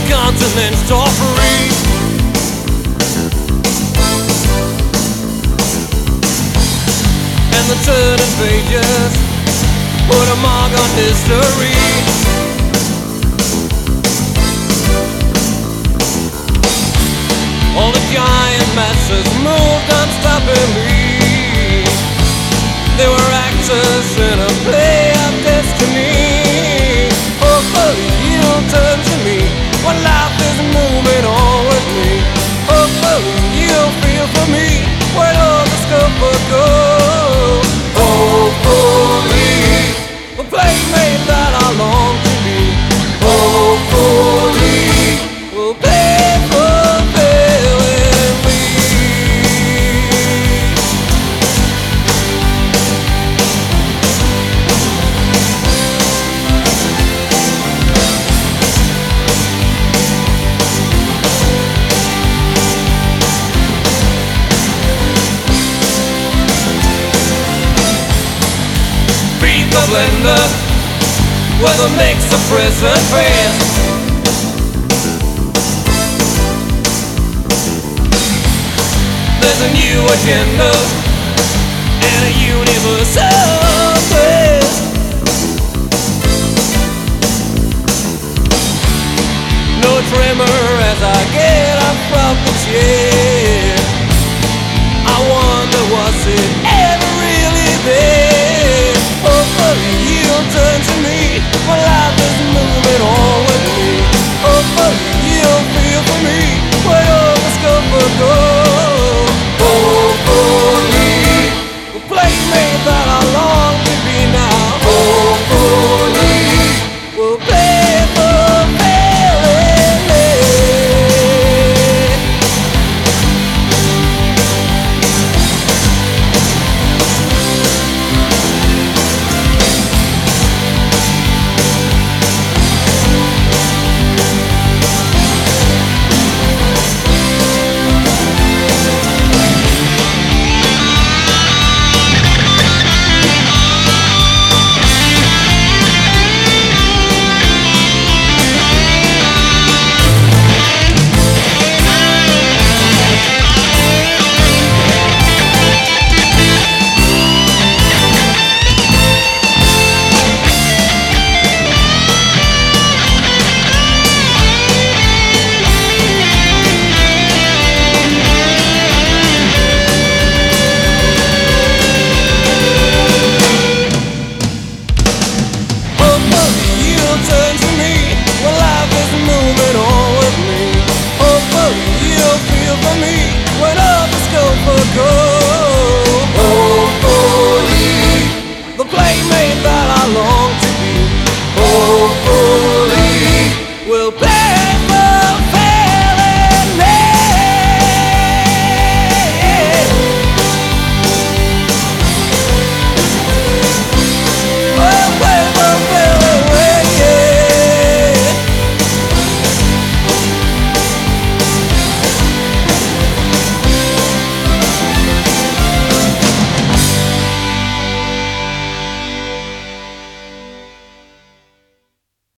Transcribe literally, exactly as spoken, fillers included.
continents tore free. And the turning pages put a mark on history. All the giant masses moved unstoppably. They were actors in a play of destiny. Oh, oh, you'll turn to me when life is moving on with me. Oh, oh, you'll feel for me when all the scuffle goes. Hopefully, the place made that I long to be. Hopefully, we'll pay for failing me. Beat the blender with a mix of present past. There's a new agenda and a universal quest. No tremor as I get up from the chair.